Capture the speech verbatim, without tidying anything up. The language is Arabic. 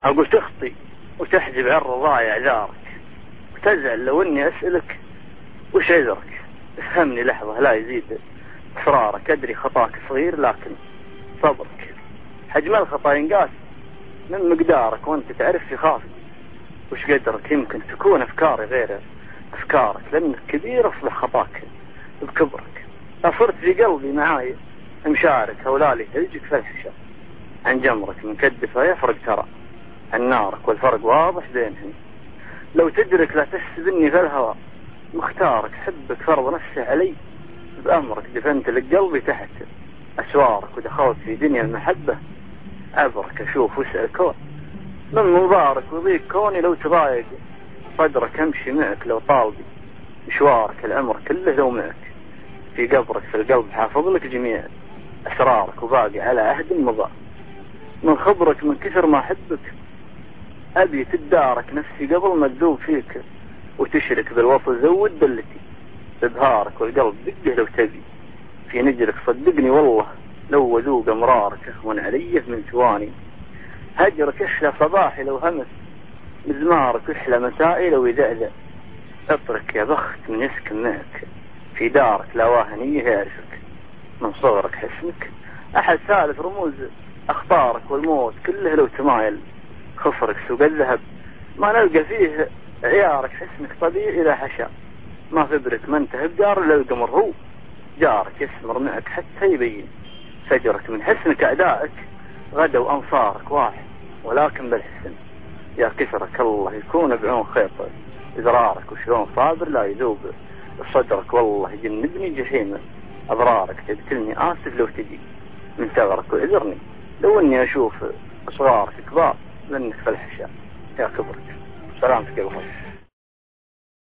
أقول تخطي وتحجب عن رضاي أعذارك، وتزعل لو إني أسألك وش عذرك. افهمني لحظة لا يزيد إصرارك، أدري خطاك صغير لكن صبرك حجم الخطأ ينقاس من مقدارك، وانت تعرف يخافك وش قدرك. يمكن تكون أفكاري غير أفكارك، لأنك كبير أصبح خطاك بكبرك. صرت في قلبي معاي مشارك، هولالي تلجك فالحشا عن جمرك مكدفة يفرق ترى عن نارك، والفرق واضح بينهم. لو تدرك لا تحسبني في الهوى مختارك، حبك فرض نفسه علي بأمرك، دفنت لك قلبي تحت أسوارك، ودخلت في دنيا المحبة عبرك. أشوف واسأل كون من مبارك، وضيق كوني لو تضايق صدرك، أمشي معك لو طالبي مشوارك، الأمر كله لو معك في قبرك، في القلب حافظ لك جميع أسرارك، وباقي على عهد مضى من خبرك. من كثر ما أحبك أبي تدارك نفسي قبل ما تذوب فيك وتشرك بالوصل، زود دلتي ببهارك، والقلب دقه لو تبي في نجرك صدقني والله، لو وذوق أمرارك أهون علي من ثواني. هجرك يحلى صباحي لو همس مزمارك، ويحلى مسائي لو يذعذع اترك يا بخت من يسكن معك في دارك، لا واهنيه يعرفك من صغرك حسنك أحد ثالث رموز أخطارك، والموت كله لو تمايل خفرك سوق الذهب ما نلقى فيه عيارك، حسنك طبيعي إذا حشا ما فبرك ما انتهى بجار إلا القمر، هو جارك يسمر معك حتى يبين فجرك. من حسنك أعدائك غدا وأنصارك واحد، ولكن بالحسن يا كسرك الله يكون بعون خيط إذرارك، وشلون صابر لا يذوب صدرك، والله جنبني جحيم أضرارك، تقتلني آسف لو تجي من ثغرك، وإذرني لو إني أشوف صغارك كبار لأنك في الحشا يا كبرك. سلامتك يا بخير.